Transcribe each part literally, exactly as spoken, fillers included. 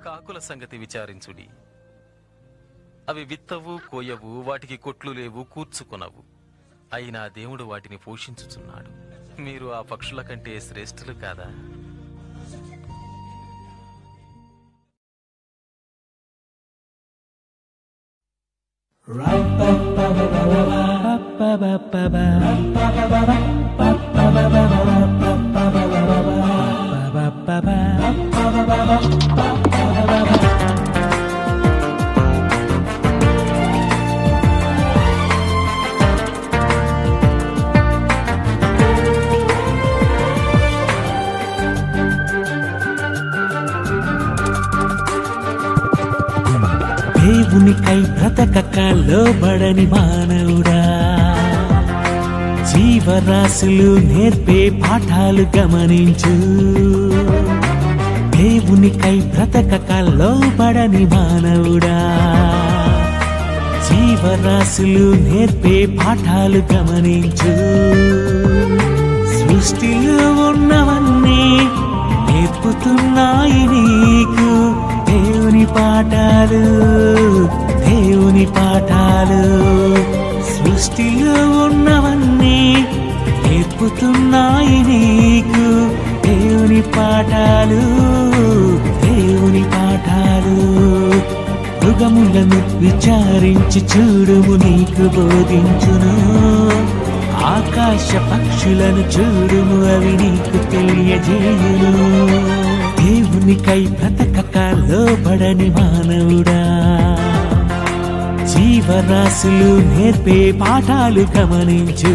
కాకుల సంగతి విచారించుడి. అవి విత్తవు, కోయవు, వాటికి కొట్లు లేవు, కూర్చుకొనవు, అయినా దేవుడు వాటిని పోషించుచున్నాడు. మీరు ఆ పక్షుల కంటే శ్రేష్ఠులు కాదా? దేవునికై బ్రతకక లోబడని మానవుడా, జీవరాశులు నేర్పే పాఠాలు గమనించు. దేవునికై బ్రతకక లోబడని మానవుడా, జీవరాశులు నేర్పే పాఠాలు గమనించు. సృష్టిలో ఉన్నవన్నీ నేర్పుతున్నాయి నీకు దేవుని పాఠాలు, దేవుని పాఠాలు. సృష్టిలో ఉన్నవన్నీ నేర్పుతున్నాయి నీకు దేవుని పాఠాలు, దేవుని పాఠాలు. మృగములను విచారించి చూడుము నీకు బోధించును. ఆకాశ పక్షులను చూడుము అవి నీకు తెలియజేయును. దేవునికై బ్రతకక లోబడని మానవుడా, జీవరాశులు నేర్పే పాఠాలు గమనించు.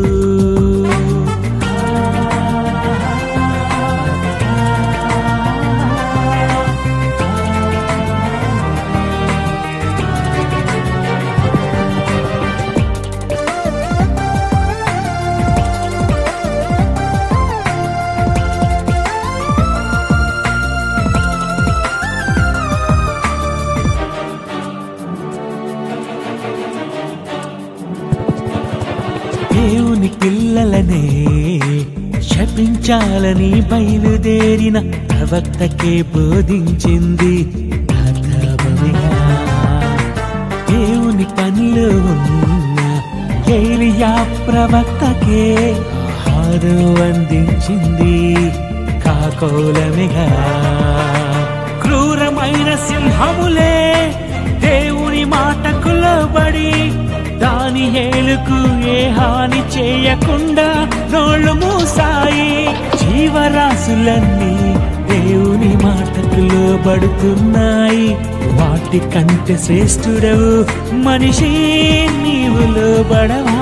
దేవుని పిల్లలనే శపించాలని బయలుదేరిన ప్రవక్తకే బోధించింది అర్థమయ్యా. దేవుని పనిలో ఉన్న ఏలియా ప్రవక్తకే ఆహారం అందించింది కాకోలమిగా. క్రూరమైన సింహములే దేవుని మాటకు లోబడి దానియేలుకు ఏ హాని చేయకుండా నోళ్ళు మూసాయి. జీవరాశులన్నీ దేవుని మాటకు లోబడుతున్నాయి. వాటి కంటే శ్రేష్ఠుడవు మనిషి నీవు లోబడవా?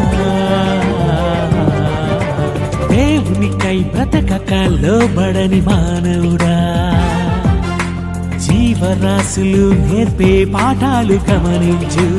దేవునికై బ్రతకక లోబడని మానవుడా, జీవరాశులు నేర్పే పాఠాలు గమనించు.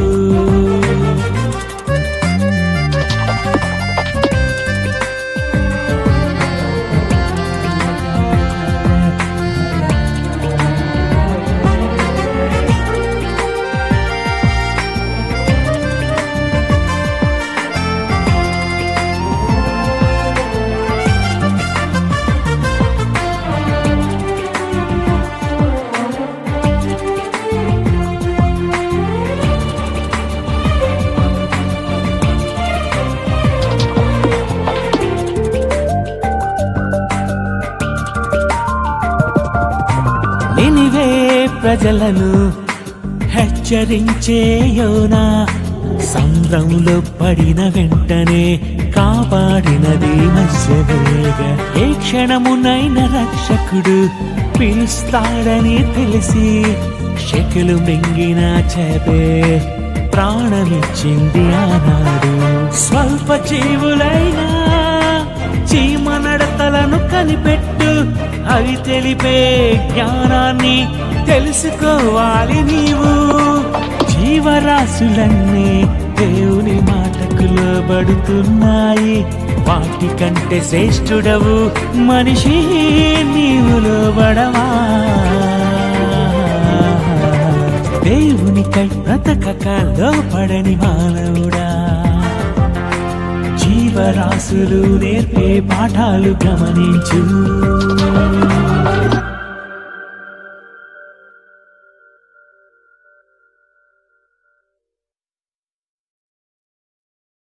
నినివే ప్రజలను హెచ్చరించే యోనా సంద్రంలో పడిన వెంటనే కాపాడినది మత్స్యవేగ. ఏ క్షణమునైన రక్షకుడు పిలుస్తాడని తెలిసి శకులు మింగిన చేపే ప్రాణమిచ్చింది ఆనాడు. స్వల్ప జీవులైనా చీమ నడతలను కనిపెట్టు, అవి తెలిపే జ్ఞానాన్ని తెలుసుకోవాలి నీవు. జీవరాశులన్నీ దేవుని మాటకు లోబడుతున్నాయి. వాటి కంటే శ్రేష్ఠుడవు మనిషి నీవు లోబడవా? దేవునికై బ్రతకక లోబడని మానవుడా, జీవరాశులు నేర్పే పాఠాలు గమనించు.